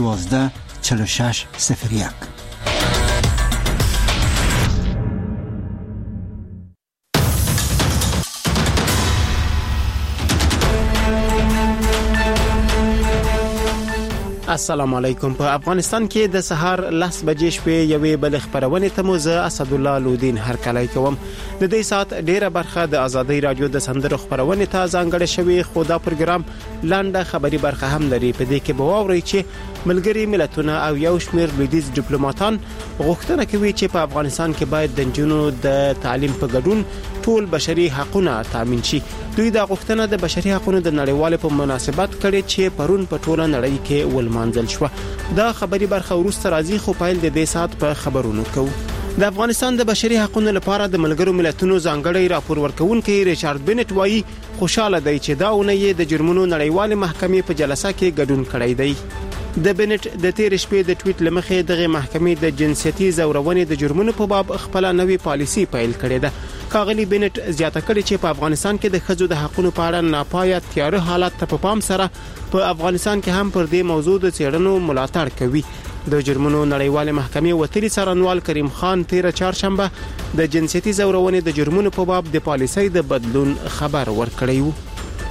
124601. السلام علیکم. په افغانستان کې د سهار 10 بجې شپې یوې بل خبرونه ته مو زه اسد الله لودین هرکلی کوم. د دې سات ډیره برخه د ازادي رادیو د سندرو خبرونه ته ځانګړې شوی، خو دا پروګرام لاندې خبري برخه هم لري. په دې کې به واورئ چې ملګری ملتونه او یو شمېر لویدیز ډیپلوماټان غوښتنه کوي چې په افغانستان کې باید د جنونو د تعلیم په ګډون ټول بشري حقوقونه تامین شي. دوی دا غوښتنه د بشري حقوقو د نړیوال په مناسبت کړي چې پرون په ټوله نړۍ کې ولمانځل شو. دا خبري برخه ورسته راځي، خو پایل د دې سات په خبرونو کوو. د افغانستان د بشري حقوقو لپاره د ملګرو ملتونو ځانګړی راپور ورکونکي ریچارډ بنټ وایي خوشاله دی چې دا اونۍ د جرمونو نړیوال محکمې په جلسه کې ګډون کړی دی. د بنټ د تیر شپې د ټویټ لمخې دغه محکمې د جنسيتي زورونې د جرمونو په باب خپل نوې پالیسي پیل کړې ده. کاغلی بنټ زیاته کړې چې په افغانستان کې د خځو د حقوقو په اړه ناپایه تیاره حالت ته په پام سره په افغانستان کې هم پر دې موضوع د څېړنو ملاتړ کوي. د جرمونو نړیوال محکمې وتلی څارنوال کریم خان تیر چهارشنبه د جنسيتي زورونې د جرمونو په باب د پالیسۍ د بدلون خبر ورکړی و.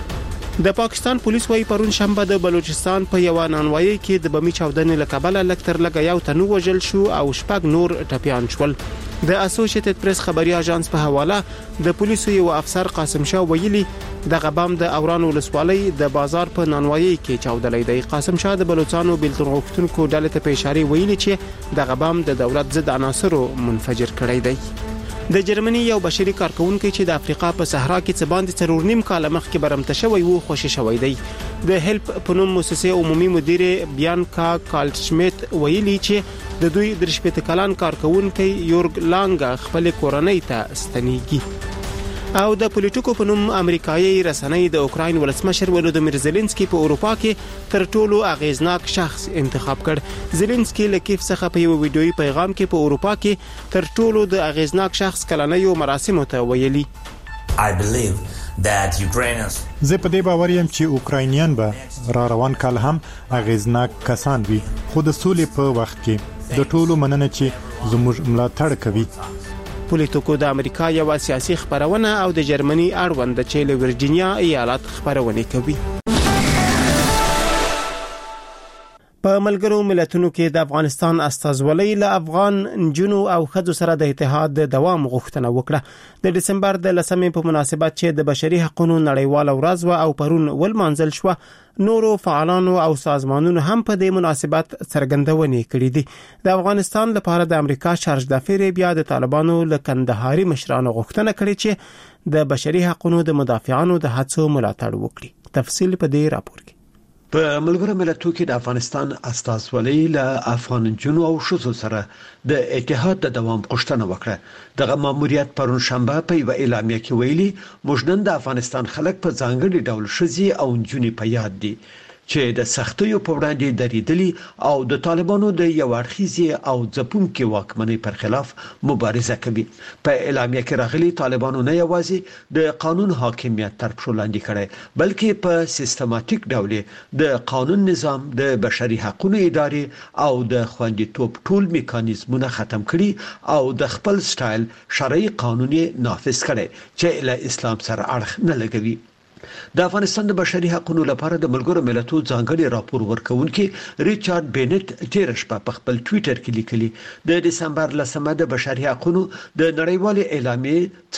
د پاکستان پولیس وايي پرون شنبه د بلوچستان په یو نانوایي کې د بمی چاودنې لکبله لکتر لګ یو تنو وژل شو او شپږ نور ټپيان شول. د اسوسییټډ پریس خبري اژانس په حواله د پولیسو یو افسر قاسم شاه ویلي د غبام د اوران ولسوالۍ د بازار په نانوایي کې چاودلې دی. قاسم شاه د بلوچستانو بلتون غوښتونکو ډلې ته په اشاره ویلي چې د غبام د دولت ضد عناصرو منفجر کړی دی. د جرمني یو بشري کارکونکو چې د افریقا په صحرا کې څه باندې 3.5 کال مخکې برمته شوی وو خوشی شوی دی. د هیلپ په نوم مؤسسه عمومي مدیر بیانکا کالټشمیت ویلي چې د دوی د 18 کلن کارکونکو یورګ لانګ خپل کورنۍ ته ستنیږي. او د پولیټیکو په نوم امریکایي رسنۍ د اوکراین ولسمشر ولودیمیر زيلنسکي په اروپا کې تر ټولو اغیزناک شخص انتخاب کړ. زيلنسکي له کیف څخه په یو ویډیويي پیغام کې په اروپا کې تر ټولو د اغیزناک شخص کلنیو مراسمو ته ویلي زه په دې باور یم چې اوکراینیان به را روان کال هم اغیزناک کسان وي، خو د سولې په وخت کې د ټولو مننه چې زموږ ملاتړ کوي. پولیټیکو د امریکا یو سیاسي خبرونه او د جرمني اړوند چې له ورجینیا ایالت خبرونه کوي. په ملګرو ملتونو کې د افغانستان استازولۍ له افغان جنو او خځو سره د اتحاد د دوام غوښتنه وکړه. د دسمبر د 10مې په مناسبت چې د بشري حقوقو نړیوال ورځ او پرون ولمانځل شو، نورو فعالانو او سازمانونو هم په دې مناسبت څرګندونې کړې دي. د افغانستان لپاره د امریکا شارج دافیر بیا د طالبانو له کندهاري مشرانو غوښتنه کړې چې د بشري حقوقو د مدافعانو د هڅو ملاتړ وکړي. تفصیل په دې راپور کې. په ملګرو ملتونو کې د افغانستان استازولۍ له افغان جنو او شوزو سره د اتحاد د دوام غوښتنه وکړه. دغه ماموریت پرون شنبه په یو اعلامیه کې ویلي موږ نن د افغانستان خلک په ځانګړي ډول شذي او جنونی په یاد دي چې د سختیو په وړاندې درېدلي او د طالبانو د یو اړخیزي او ځپونکو واکمنۍ پر خلاف مبارزه کوي. په اعلامیه کې راغلي طالبانو نه یوازې د قانون حاکمیت تر پښو لاندې کړي، بلکې په سیستماتیک ډول د قانون نظام، د بشري حقوقو ادارې او د خوندیتوب ټول میکانیزمونه ختم کړي او د خپل سټایل شرعي قانوني نافذ کړي چې له اسلام سره اړخ نه لګوي. د افغانستان د بشري حقوقو لپاره د ملګرو ملتونو ځانګړي راپور ورکونکي ریچارډ بنټ تیر شپه په خپل ټوئیټر کې لیکلي د دسمبر 10مه د بشري حقوقو د نړیوال اعلامیې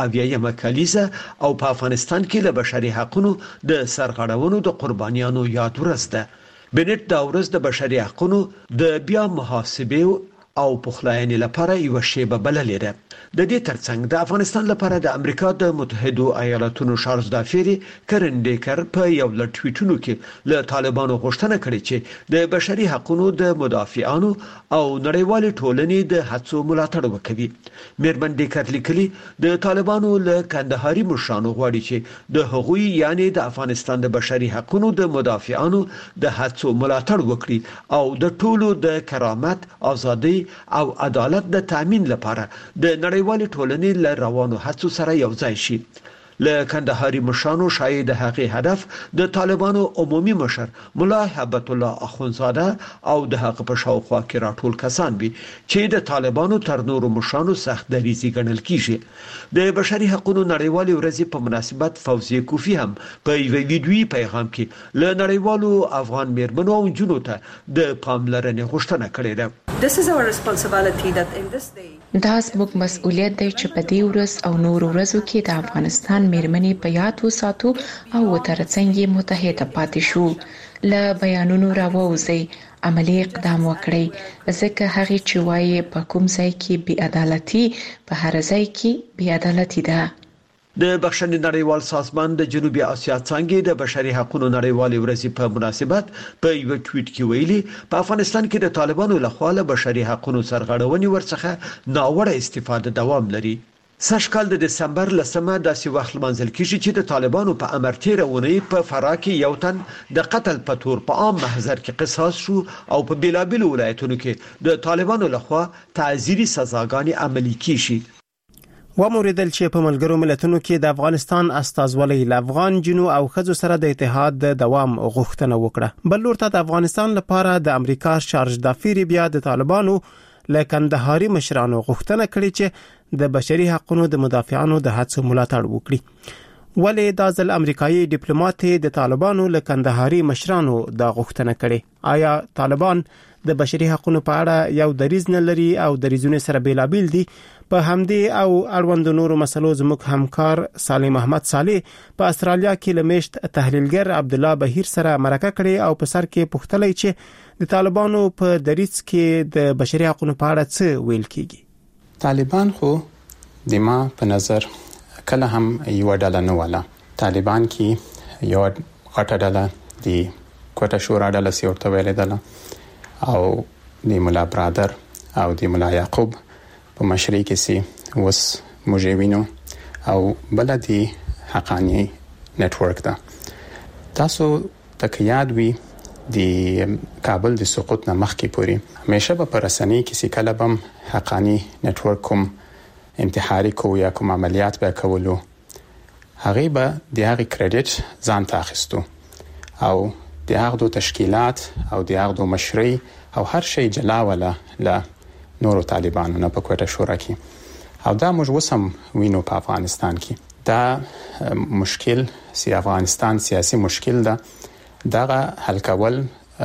4 کلیزه او په افغانستان کې له بشري حقوقو د سرغړونو د قربانیانو یاد ورځ ده. بنټ دا ورځ د بشري حقوقو د بیا محاسبه او پخلاینې لپاره یو شیبه بللې ده. د دې ترڅنګ د افغانستان لپاره د امریکا د متحده ایالاتونو شارج دافیر کرن ډیکر په یو لړ ټویټونو کې له طالبانو غوښتنه کړې چې د بشري حقوقو د مدافعانو او نړیوال ټولنې د هڅو ملاتړ وکړي. میرمن ډیکر لیکلي د طالبانو له کندهاري مشرانو غواړي چې د هغوی یعنی د افغانستان د بشري حقوقو د مدافعانو د هڅو ملاتړ وکړي او د ټولو د کرامت، ازادي او عدالت د تامین لپاره د نړیوال ټولنې له روانو هڅو سره یو ځای شي. له کندهاري مشرانو شایع د هغې هدف د طالبانو عمومي مشر مولا هبت الله اخونزاده او د هغه په شاوخوا کې راټول کسان وي چې د طالبانو تر نورو مشرانو سخت دریزي ګڼل کیږي. د بشري حقوقو نړیوالې ورځې په مناسبت فوزیه کوفی هم په یو ویډیویي پیغام کې له نړیوالو افغان میرمنو او جنونو ته د پاملرنې غوښتنه کړې ده. دا زموږ مسؤلیت دی چې په دې ورځ او نور ورځو کې د افغانستان میرمنې په یاد وساتو او ترڅنګ یې متحده پاتې شو. له بیانونو راووځي، عملی اقدام وکړي، ځکه هغه چې وایي په کوم ځای کې بې عدالتي په هر ځای کې بې عدالتي ده. د بخښنې نړیوال سازمان د جنوبي اسیا څنګه د بشري حقوقو نړیوالې ورځې په مناسبت په یو ټویټ کې ویلي په افغانستان کې د طالبانو لخوا له بشري حقوقو سرغړونې ورڅخه ناوړه استفاده دوام لري. سږکال د دسمبر لسمه داسې وخت لمانځل کیږي چې د طالبانو په امر تیره اونۍ په فراه کې یو تن د قتل په تور په عام محضر کې قصاص شو او په بیلابیلو ولایتونو کې د طالبانو لخوا تعزیري سزاګانې عملي کیږي. وموریدل چې په ملګرو ملتونو کې د افغانستان استازولۍ له افغان جنو او خځو سره د اتحاد د دوام غوښتنه وکړه. بل لورته د افغانستان لپاره د امریکا شارج دافیر بیا د طالبانو له کندهاري مشرانو غوښتنه کړې چې د بشري حقوقو د مدافعانو د هڅو ملاتړ وکړي. ولې د ځل امریکایي ډیپلوماټ د طالبانو له کندهاري مشرانو د غوښتنه کړې؟ آیا طالبان د بشري حقوقو په اړه یو دریځ نه لري او دریځونه سره بیلابیل دي؟ په همدې او اړوند نورو مسلو زموږ همکار سالم احمد صالح په استرالیا کې لمشت تحلیلګر عبد الله بهیر سره مرکه کړې او په سر کې پوښتلې چې د طالبانو په دریځ کې د بشري حقوقو په اړه څه ویل کیږي. طالبان خو د ما په نظر کله هم یو ډله نه ولا. طالبان کې یو غټه ډله دی کوټه شورا ډله سیورته ویل ده او د مولا برادر او د مولا یعقوب په مشرۍ کې سي وس مجوینو او بلدي حقانی نتورک ده. تاسو تک یاد وي د کابل د سقوط نه مخکې پوري همیشه په رسنۍ کې سي کله بم حقانی نتورک کوم انتحاري کو یا کوم عملیات به کولو هغه به د هغه کریډټ ځان ته اخیستو او د هغه تشکیلات او د هغه مشرۍ او هر شی جلا ولا لا نورو طالبانو نه په کوټه شورا کې او دا موږ وسم وینو په افغانستان کې دا مشکل سی افغانستان سیاسي مشکل ده دغه حل کول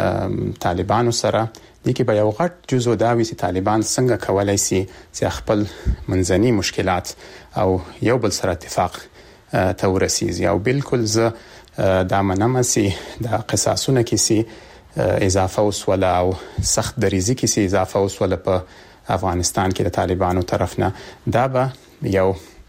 طالبانو سره د کې به یو غټ جزء دا وي چې طالبان څنګه کولای شي چې خپل منځني مشکلات او یو بل سره اتفاق ته ورسیږي او بالکل زه دا منم چې د قصاصونه کې سي اضافه وسوله او سخت دریزي کې سي اضافه وسوله په افغانستان کې د طالبانو طرف نه دا به یو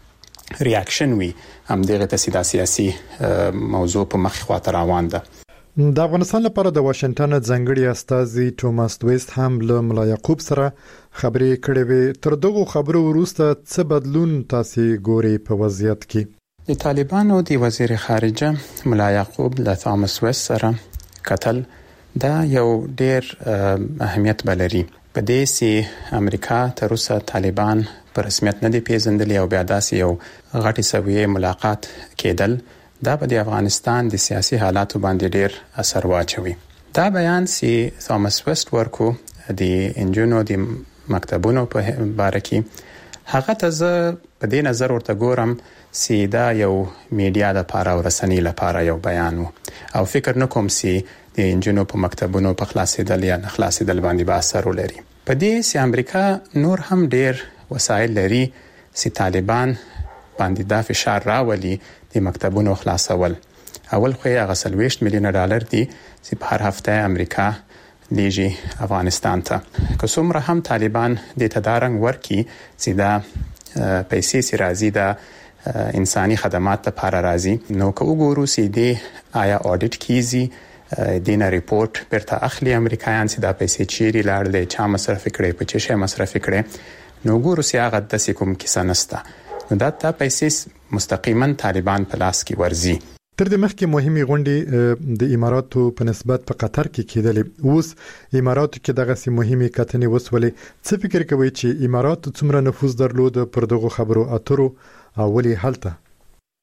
ریاکشن وي هم دغه ته سیاسي موضوع په مخ خواته روان ده. د افغانستان لپاره د واشنگټن ځانګړي استازي توماس ویست هم له مولا یعقوب سره خبرې کړې وې. تر دغه خبرو وروسته څه بدلون تاسو ګوري په وضعیت کې؟ د طالبانو د وزیر خارجه مولا یعقوب له توماس ویست سره قتل دا یو ډیر اهمیت بلري. په دې سي امریکا تر اوسه طالبان په رسمیت نه دی پیژندل او بیا داسې یو غټي سویه ملاقات کېدل دا په د افغانستان د سیاسي حالاتو باندې ډیر اثر واچوي. دا بیان سي توماس ویست ورکو د انجونو د مکتبونو په اړه کې هغه ته زه په دې نظر ورته ګورم سي دا یو میډیا د لپاره او رسنۍ لپاره یو بیان او فکر نکوم سي د انجونو په مکتبونو په خلاصېدل یا نه خلاصېدل باندې به اثر ولري. په دې سي امریکا نور هم ډیر وسایل لري سي طالبان باندې دا فشار راولي د مکتبونو خلاصول. اول خو یې هغه 20 میلیون ډالر دي چې په هر هفته امریکا لیږي افغانستان ته. که څومره هم طالبان د تدارنګ ورکی چې دا پیسې سي راځي دا انساني خدمات لپاره راځي نو که وګورو سي دی آیا اودیټ کیږي دینه ریپورت پرته اخلي امریکایان چې دا پیسې چیرې لاړلې چا مصرف کړي په چه شی مصرف کړي نو ګورو سي هغه د کوم کیسه نسته نو دا مستقیما مستقیما طالبان په لاس کې ورزي. تر دې مخکې مهمه غونډه د اماراتو په نسبت په قطر کې کېدلې اوس اماراتو کې دغه سي مهمه کتنې وسولې. څه فکر کوي چې امارات څومره نفوذ درلود پر دغه خبرو اترو او ولې حالته؟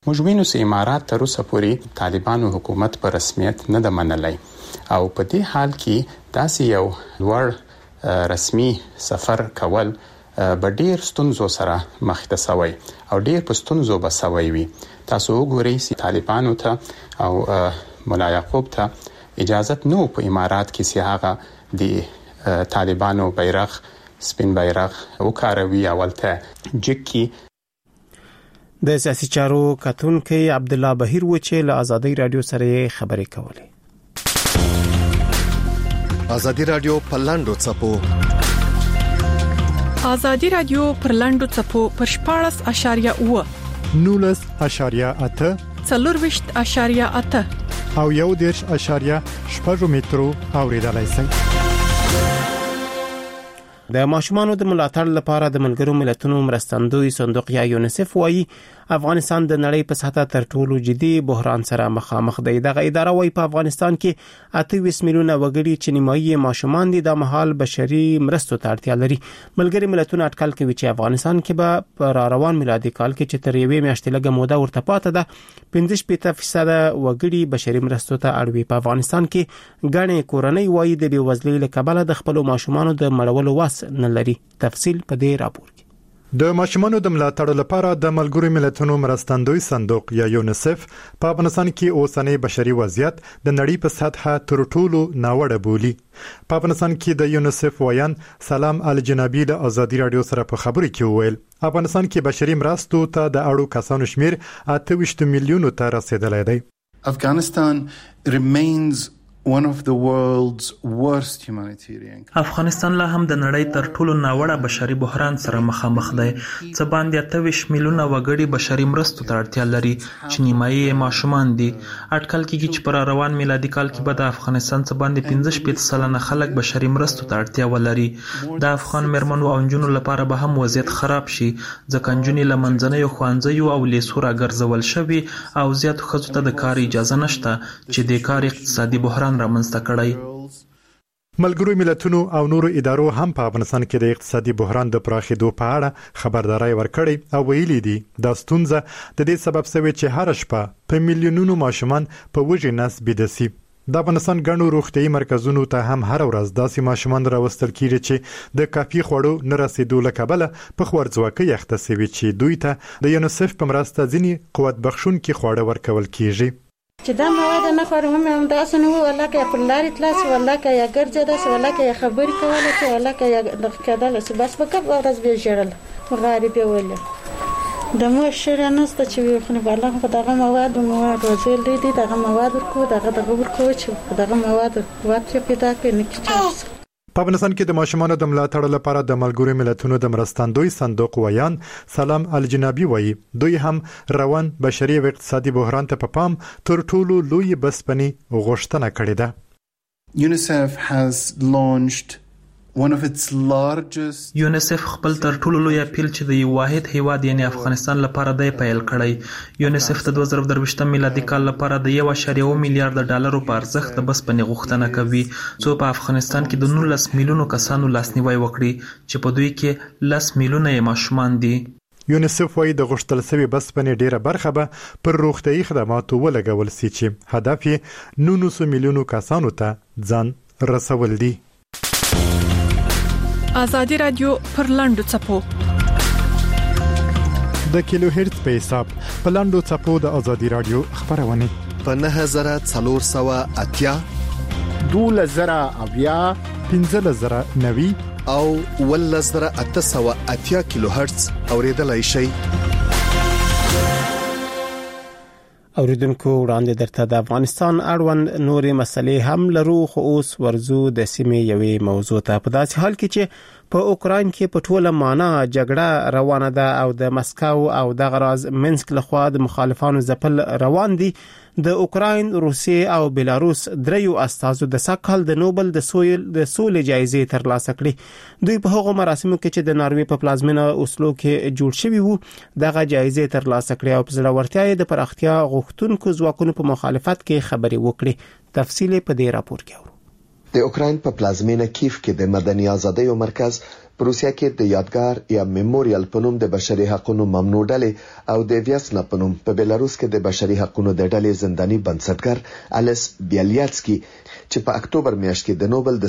موږ وینو چې امارات تر اوسه پورې طالبانو حکومت په رسمیت نه د منلای او په دې حال کې داسې یو لوړ رسمي سفر کول به ډیر ستونزو سره مخ ته سوی او ډیر په ستونزو به سوی وي. تاسو وګورئ چې طالبانو ته او مولا یعقوب ته اجازه نو په امارات کې چې هغه د طالبانو بیرغ سپین بیرغ وکاروي اولته جکی. د سیاسي چارو کتونکي عبد الله بهیر و چې له ازادي رادیو سره خبرې کولې. ازادي رادیو پرلاندو چپو ازادي رادیو پرلاندو چپو پر 14.8 19.8 4.8 او 1.8 مترو اوریدلای شئ. د ماشومانو د ملاتړ لپاره د ملګرو ملتونو مرستندوی صندوق یا یونیسف وايي افغانستان د نړۍ په سطحه تر ټولو جدي بحران سره مخامخ دی. دغه اداره وايي په افغانستان کې 28 میلیونه وګړي چې نیمایي ماشومان دي د مهال بشري مرستو ته اړتیا لري. ملګري ملتونه اټکل کوي چې افغانستان کې به په روان میلادي کال کې چې تر یوې میاشتې لږه موده ورته پاتې ده 15% وګړي بشري مرستو ته اړوي. په افغانستان کې غني کورنۍ وايي د بیوزلۍ له کبله د خپل ماشومانو د مړولو واس نه لري. تفصیل په دې راپور کې. د ماشومانو د ملاتړ لپاره د ملګرو ملتونو مرستندوی صندوق یا یونیسف په افغانستان کې اوسنۍ بشري وضعیت د نړۍ په سطحه تر ټولو ناوړه بولي. په افغانستان کې د یونیسف وایان سلام الجنابی د ازادي رادیو سره په خبرو کې وویل افغانستان کې بشري مرستو ته د اړو کسانو شمیر 28 میلیونو ته رسیدلی دی. Afghanistan remains one of the world's worst humanitarian. افغانستان لا هم د نړۍ تر ټولو ناوړه بشري بحران سره مخامخ دی. څه باندې 28 میلیونه وګړي بشري مرستو ته اړتیا لري چې نیمایي ماشومان دي. اټکل کېږي چې پر روان میلادي کال کې به د افغانستان څه باندې 15% خلک بشري مرستو ته اړتیا ولري. د افغان مېرمنو او نجونو لپاره به هم وضعیت خراب شي ځکه نجونې له منځنیو ښوونځیو او لیسو راګرځول شوي او زیاتو ښځو ته د کار اجازه نشته چې د کار اقتصادي بحران رامنځته کړی. ملګرو ملتونو او نورو ادارو هم په افغانستان کې د اقتصادي بحران د پراخېدو په اړه خبرداري ورکړې او ویلي دي دا ستونزه د دې سبب شوی چې هر شپه په میلیونونو ماشومان په وږي نس بيد شي. د افغانستان ګڼو روغتيایي مرکزونو ته هم هر ورځ داسې ماشومان راوستل کیږي چې د کافي خوړو نه رسیدو له کبله په خورځواکۍ اخته شوي چې دوی ته د یونیسف په مرسته ځینی قوت بخښونکي خواړه ورکول کیږي. چې دا مواد نه خورم هم تاسو نو ولکه په لارې تلاس ولکه یا ګرځه داس ولکه خبرې کوله چې ولکه یا د کېدل چې بس په کب ورځ به جړل غریب ویل د مو شر نه ست چې خو نه بالا په دغه مواد وزل دي دغه مواد کو دغه ورکو چې دغه مواد قوت پیدا کوي نه کیږي. په افغانستان کې د ماشومانو د ملاتړ لپاره د ملګرو ملتونو د مرستندوی صندوق وایان سلام الجنابی وایي دوی هم روان بشري او اقتصادي بحران ته په پام تر ټولو لوی بسپنی غوښتنه کړې ده. UNICEF has launched one of its largest یونیسف خپل تر ټولو لوی اپیل چې د یو واحد هیواد یعنی افغانستان لپاره دی پیل کړی. یونیسف د 2023 میلادي کال لپاره د 1.1 میلیارډ ډالرو په ارزښت د بسپنې غوښتنه کوي څو په افغانستان کې د 19 میلیونو کسانو لاسنیوي وکړي چې په دوی کې 10 میلیونه ماشومان دي. یونیسف وايي د غوښتل شوی بسپنې ډیره برخه به پر روغتيایي خدماتو ولګول شي چې هدف یې 900 میلیونو کسانو ته ځان رسول دي. ازادي رادیو پر لاندو چپو د کیلو هرتز په حساب په لاندو چپو د ازادي رادیو خبرونه په 9480 2000 1590 او 1880 کیلو هرتز اوریدلای شئ. اوریدونکو وړاندې درته د افغانستان اړوند نورې مسلې هم لرو خو اوس ورزو د سیمې یوې موضوع ته. په داسې حال کې چې په اوکراین کې په ټوله معنا جګړه روانه ده او د مسکو او د غراز منسک لخوا د مخالفانو ځپل روان دي. د اوکراین، روسیې او بلاروس دریو استازو د سکهال د نوبل د سولې جایزې ترلاسه کړې. دوی په هغو مراسمو کې چې د ناروې په پلازمینه اوسلو کې جوړ شوی وو دغه جایزې ترلاسه کړې او په ځړورتیا د پراختیا غوښتونکو ځواکونو په مخالفت کې خبرې وکړې. تفصیل په دې راپور کې اورو. د اوکراین په پلازمینه کیف کې د مدني ازادیو مرکز پروسیا کې د یادګار یا میموریال په نوم د بشري حقوقو ممنوع ډلې او د ویاسنا په نوم په بلاروس کې د بشري حقوقو د ډلې زنداني بنسټګر الیس بیالیاتسکی چې په اکتوبر میاشت کې د نوبل د